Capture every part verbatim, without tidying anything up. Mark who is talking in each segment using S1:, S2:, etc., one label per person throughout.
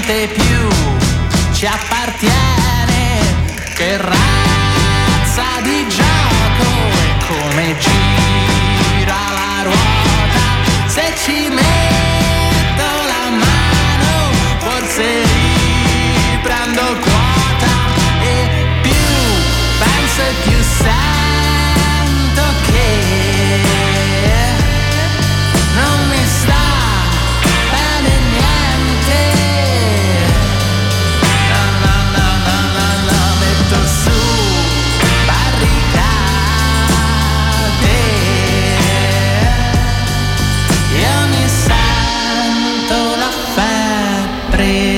S1: niente più ci appartiene, che razza di gioco e come gira la ruota, se ci metto la mano forse riprendo quota e più penso e più sento che non mi sta bene niente. No, no, no, no, no, no, metto su barricate, io mi sento la febbre.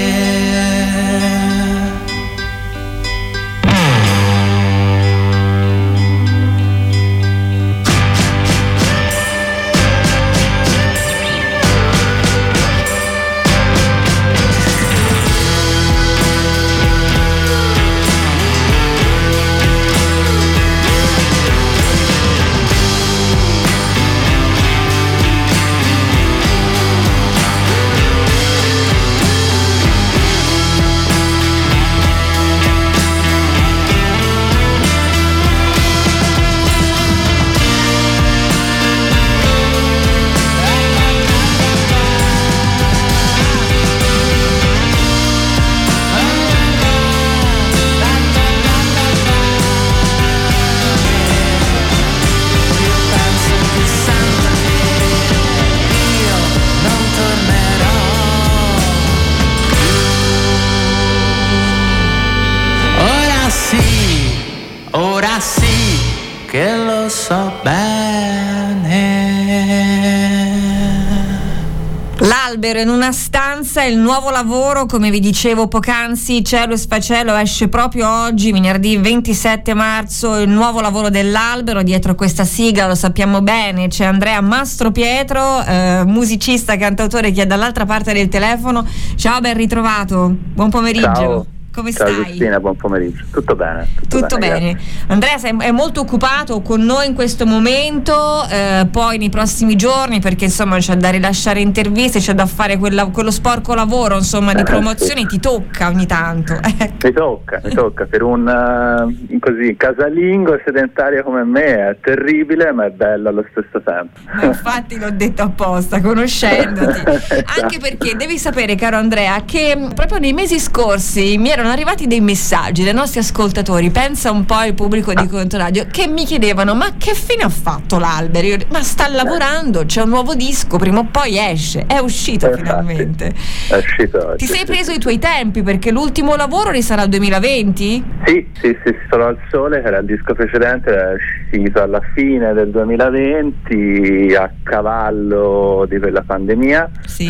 S1: Ora sì che lo so bene.
S2: L'albero in una stanza, il nuovo lavoro, come vi dicevo poc'anzi, Cielo e Sfacelo, esce proprio oggi, venerdì ventisette marzo, il nuovo lavoro dell'albero. Dietro questa sigla, lo sappiamo bene, c'è Andrea Mastropietro, eh, musicista, cantautore, che è dall'altra parte del telefono. Ciao, ben ritrovato, buon pomeriggio.
S3: Ciao.
S2: Come
S3: Ciao
S2: stai?
S3: Cristina, buon pomeriggio. Tutto bene. Tutto,
S2: Tutto bene. bene. Andrea sei, è molto occupato con noi in questo momento, eh, poi nei prossimi giorni, perché insomma c'è da rilasciare interviste, c'è da fare quella, quello sporco lavoro, insomma, di promozione, eh, sì. Ti tocca ogni tanto. Ecco.
S3: Mi tocca, mi tocca. Per un uh, così casalingo e sedentario come me è terribile, ma è bello allo stesso tempo.
S2: Ma infatti l'ho detto apposta, conoscendoti. Anche perché devi sapere, caro Andrea, che proprio nei mesi scorsi mi erano arrivati dei messaggi dai nostri ascoltatori, pensa un po' al pubblico di Contoradio, che mi chiedevano: ma che fine ha fatto l'Albero? Io, ma sta lavorando, c'è un nuovo disco, prima o poi esce, è uscito. Infatti, finalmente
S3: è uscito oggi.
S2: Ti sei preso i tuoi tempi, perché l'ultimo lavoro risale al duemilaventi?
S3: Sì, sì, sì, Solo al Sole, che era il disco precedente, era uscito alla fine del duemilaventi, a cavallo di quella pandemia.
S2: Sì.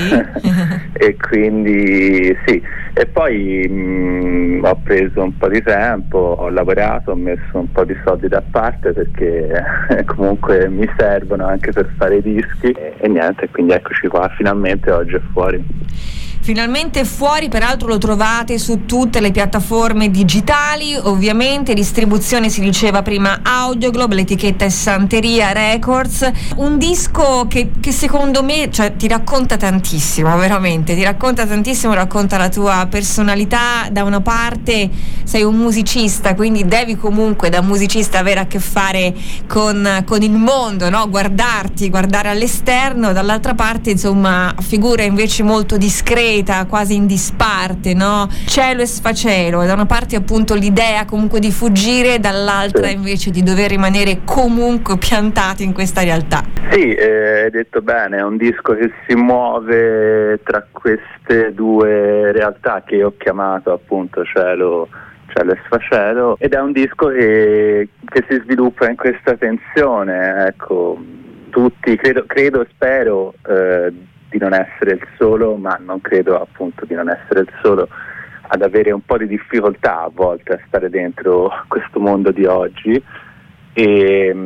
S3: E quindi sì, e poi mh, ho preso un po' di tempo, ho lavorato, ho messo un po' di soldi da parte, perché comunque mi servono anche per fare i dischi, e, e niente, quindi eccoci qua, finalmente oggi è fuori.
S2: Finalmente fuori, peraltro lo trovate su tutte le piattaforme digitali, ovviamente, distribuzione si diceva prima Audioglobe, l'etichetta è Santeria Records, un disco che, che secondo me, cioè, ti racconta tantissimo, veramente, ti racconta tantissimo, racconta la tua personalità. Da una parte sei un musicista, quindi devi comunque da musicista avere a che fare con, con il mondo, no? Guardarti, guardare all'esterno, dall'altra parte insomma figura invece molto discreta, quasi in disparte, no? Cielo e Sfacelo, da una parte appunto l'idea comunque di fuggire, dall'altra invece di dover rimanere comunque piantati in questa realtà.
S3: Sì, eh, hai detto bene, è un disco che si muove tra queste due realtà che io ho chiamato appunto Cielo, Cielo e Sfacelo, ed è un disco che, che si sviluppa in questa tensione, ecco, tutti, credo, credo spero eh, di non essere il solo, ma non credo appunto di non essere il solo ad avere un po' di difficoltà a volte a stare dentro questo mondo di oggi, e,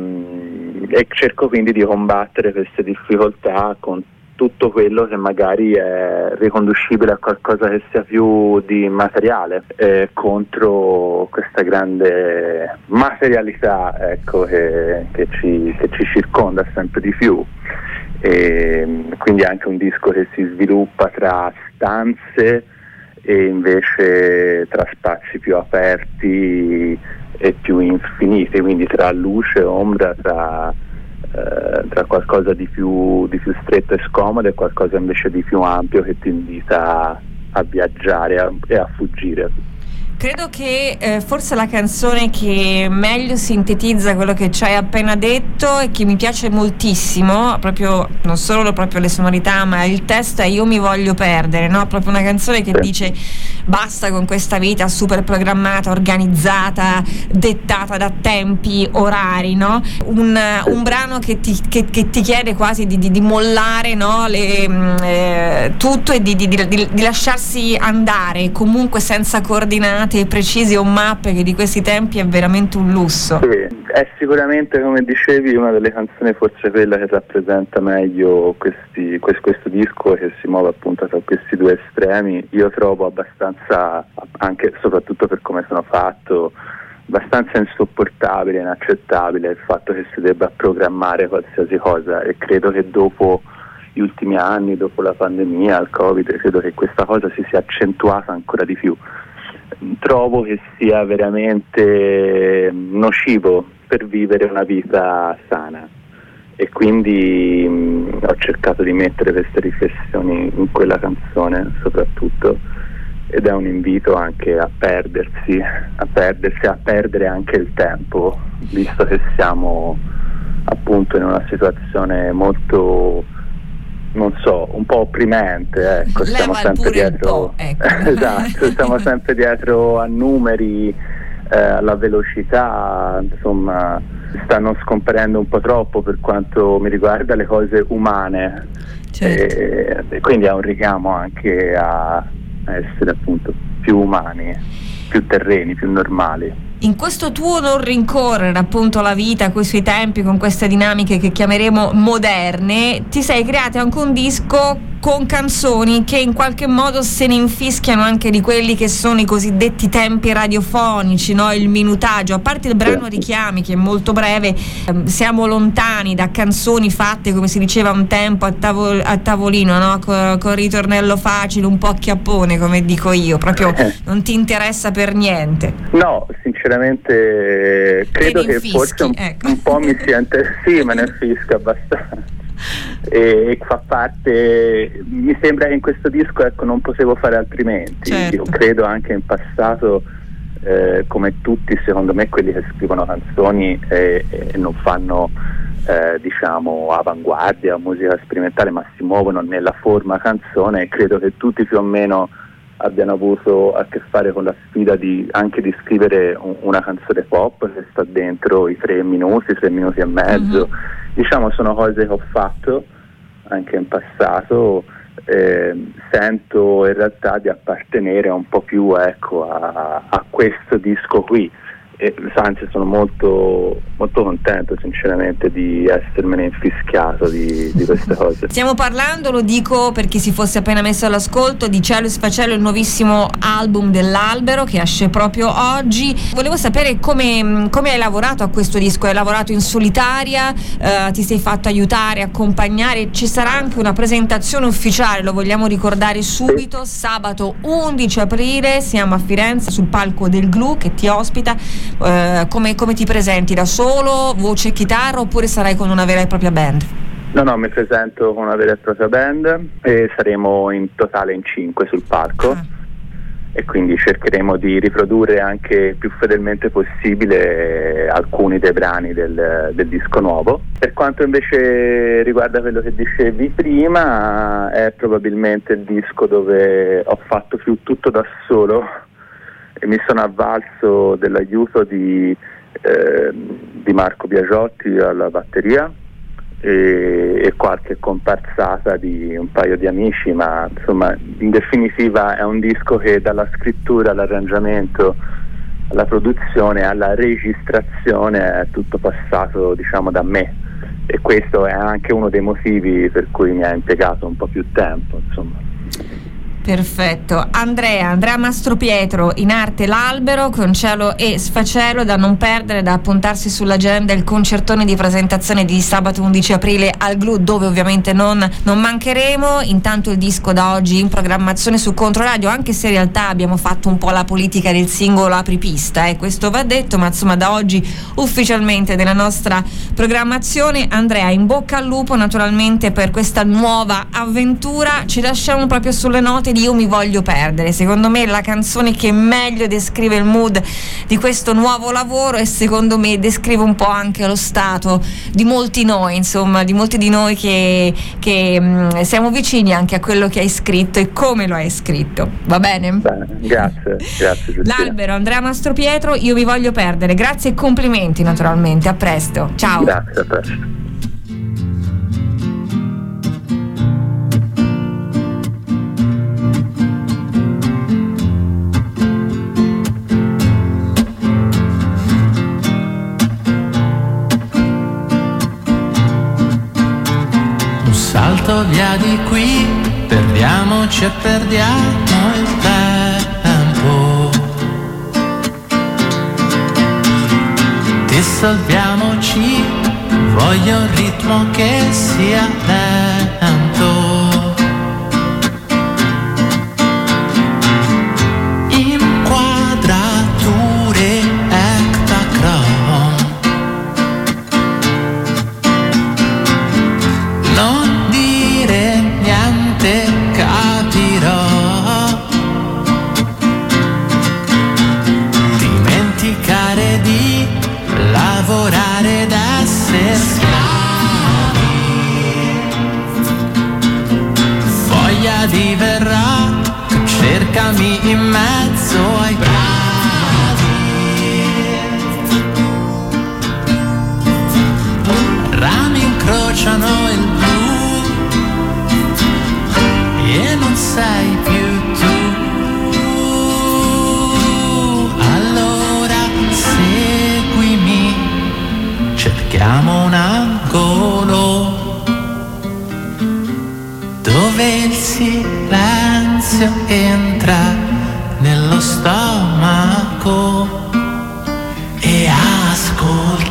S3: e cerco quindi di combattere queste difficoltà con tutto quello che magari è riconducibile a qualcosa che sia più di materiale, eh, contro questa grande materialità, ecco, che, che, ci, che ci circonda sempre di più. E quindi anche un disco che si sviluppa tra stanze e invece tra spazi più aperti e più infiniti, quindi tra luce e ombra, tra, eh, tra qualcosa di più, di più stretto e scomodo e qualcosa invece di più ampio che ti invita a viaggiare a, e a fuggire.
S2: Credo che eh, forse la canzone che meglio sintetizza quello che ci hai appena detto e che mi piace moltissimo, proprio non solo proprio le sonorità ma il testo, è Io mi voglio perdere, no? Proprio una canzone che sì. dice basta con questa vita super programmata, organizzata, dettata da tempi, orari, no? Un, un brano che ti, che, che ti chiede quasi di, di, di mollare, no? Le, eh, tutto e di, di, di, di lasciarsi andare, comunque senza coordinate precisi o mappe, che di questi tempi è veramente un lusso.
S3: Sì, è sicuramente, come dicevi, una delle canzoni, forse quella che rappresenta meglio questi, questo, questo disco, che si muove appunto tra questi due estremi. Io trovo abbastanza, anche soprattutto per come sono fatto, abbastanza insopportabile, inaccettabile il fatto che si debba programmare qualsiasi cosa, e credo che dopo gli ultimi anni, dopo la pandemia, il Covid, credo che questa cosa si sia accentuata ancora di più. Trovo che sia veramente nocivo per vivere una vita sana, e quindi mh, ho cercato di mettere queste riflessioni in quella canzone soprattutto, ed è un invito anche a perdersi, a perdersi, a perdere anche il tempo, visto che siamo appunto in una situazione molto, non so, un po' opprimente, ecco,
S2: Leva
S3: stiamo sempre dietro,
S2: ecco.
S3: esatto, stiamo sempre dietro a numeri, eh, alla velocità, insomma, stanno scomparendo un po' troppo per quanto mi riguarda le cose umane, certo. e, e quindi è un richiamo anche a, a essere appunto più umani, più terreni, più normali.
S2: In questo tuo non rincorrere appunto la vita coi suoi tempi, con queste dinamiche che chiameremo moderne, ti sei creato anche un disco con canzoni che in qualche modo se ne infischiano anche di quelli che sono i cosiddetti tempi radiofonici, no? Il minutaggio. A parte il brano Richiami, che è molto breve, ehm, siamo lontani da canzoni fatte, come si diceva un tempo, a, tavol- a tavolino, no? Co- con ritornello facile, un po' a chiappone, come dico io, proprio non ti interessa per niente.
S3: No, sinceramente credo che
S2: infischi,
S3: forse un,
S2: ecco.
S3: un po' mi sia inter- sì, me ne infisco abbastanza. E fa parte, mi sembra che in questo disco, ecco, non potevo fare altrimenti.
S2: Certo.
S3: Io credo anche in passato, eh, come tutti secondo me quelli che scrivono canzoni e, e non fanno eh, diciamo avanguardia, musica sperimentale, ma si muovono nella forma canzone, e credo che tutti più o meno abbiano avuto a che fare con la sfida di anche di scrivere un, una canzone pop che sta dentro i tre minuti, tre minuti e mezzo. Mm-hmm. Diciamo, sono cose che ho fatto anche in passato, eh, sento in realtà di appartenere un po' più, ecco, a, a questo disco qui, e anzi sono molto molto contento sinceramente di essermene infischiato di, di queste cose.
S2: Stiamo parlando, lo dico per chi si fosse appena messo all'ascolto, di Cielo e Sfacelo, il nuovissimo album dell'Albero che esce proprio oggi. Volevo sapere come, come hai lavorato a questo disco. Hai lavorato in solitaria, eh, ti sei fatto aiutare, accompagnare? Ci sarà anche una presentazione ufficiale, lo vogliamo ricordare subito, sì. Sabato undici aprile siamo a Firenze sul palco del Glu che ti ospita. Uh, come, come ti presenti? Da solo, voce e chitarra, oppure sarai con una vera e propria band?
S3: No, no, mi presento con una vera e propria band e saremo in totale in cinque sul palco. Ah. E quindi cercheremo di riprodurre anche più fedelmente possibile alcuni dei brani del, del disco nuovo. Per quanto invece riguarda quello che dicevi prima, è probabilmente il disco dove ho fatto più tutto da solo e mi sono avvalso dell'aiuto di, eh, di Marco Biagiotti alla batteria e, e qualche comparsata di un paio di amici, ma insomma in definitiva è un disco che dalla scrittura all'arrangiamento, alla produzione, alla registrazione è tutto passato, diciamo, da me, e questo è anche uno dei motivi per cui mi ha impiegato un po' più tempo, insomma.
S2: Perfetto. Andrea, Andrea Mastropietro, in arte L'Albero, con Cielo e Sfacelo, da non perdere, da appuntarsi sull'agenda, il concertone di presentazione di sabato undici aprile al Glu, dove ovviamente non, non mancheremo. Intanto il disco da oggi in programmazione su Controradio, anche se in realtà abbiamo fatto un po' la politica del singolo apripista, eh, questo va detto, ma insomma da oggi ufficialmente nella nostra programmazione. Andrea, in bocca al lupo naturalmente per questa nuova avventura. Ci lasciamo proprio sulle note di Io mi voglio perdere, secondo me la canzone che meglio descrive il mood di questo nuovo lavoro, e secondo me descrive un po' anche lo stato di molti noi, insomma di molti di noi che, che mh, siamo vicini anche a quello che hai scritto e come lo hai scritto. Va bene?
S3: Bene, grazie, grazie Giustina.
S2: L'Albero, Andrea Mastropietro, Io mi voglio perdere. Grazie e complimenti naturalmente, a presto, ciao.
S3: Grazie, a presto.
S1: Salto via di qui, perdiamoci e perdiamo il tempo. Dissolviamoci, voglio un ritmo che sia lento. Inquadrature Ektachrome. Non capirò. Dimenticare di lavorare ed essere schiavi. Voglia di verrà, cercami in mezzo ai bravi. Rami incrociano il blu e non sei più tu. Allora seguimi, cerchiamo un angolo dove il silenzio entra nello stomaco e ascolta